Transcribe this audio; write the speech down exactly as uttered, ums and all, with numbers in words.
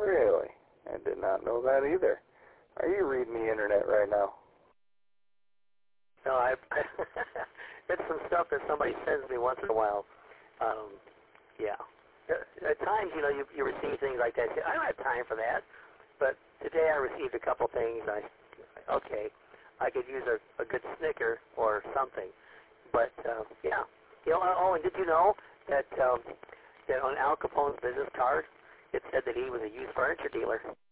Really? I did not know that either. Are you reading the internet right now? No, I. It's some stuff that somebody sends me once in a while. Um, yeah. At times, you know, you, you receive things like that. I don't have time for that. But today I received a couple things. I, okay, I could use a, a good snicker or something. But uh, yeah. You know. Oh, and did you know that um, that on Al Capone's business card, it said that he was a used furniture dealer?